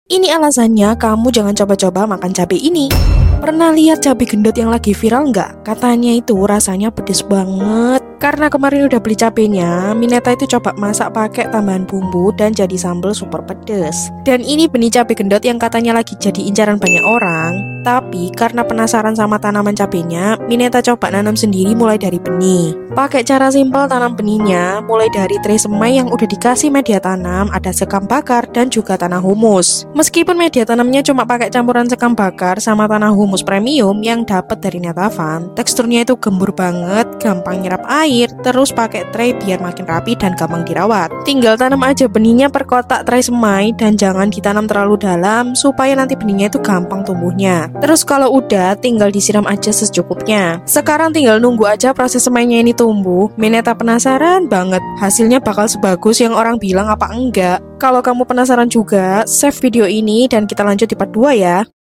Ini alasannya kamu jangan coba-coba makan cabai ini. Pernah lihat cabai gendot yang lagi viral nggak? Katanya itu rasanya pedes banget. Karena kemarin udah beli cabenya, Mineta itu coba masak pakai tambahan bumbu dan jadi sambal super pedes. Dan ini benih cabai gendot yang katanya lagi jadi incaran banyak orang. Tapi karena penasaran sama tanaman cabenya, Mineta coba nanam sendiri mulai dari benih. Pakai cara simpel tanam benihnya, mulai dari tray semai yang udah dikasih media tanam, ada sekam bakar dan juga tanah humus. Meskipun media tanamnya cuma pakai campuran sekam bakar sama tanah humus premium yang dapat dari Netavan, teksturnya itu gembur banget, gampang nyerap air, terus pakai tray biar makin rapi dan gampang dirawat. Tinggal tanam aja benihnya per kotak tray semai dan jangan ditanam terlalu dalam supaya nanti benihnya itu gampang tumbuhnya. Terus kalau udah tinggal disiram aja secukupnya. Sekarang tinggal nunggu aja proses semainya ini tumbuh. Mineta penasaran banget hasilnya bakal sebagus yang orang bilang apa enggak. Kalau kamu penasaran juga, save video ini dan kita lanjut di part 2 ya.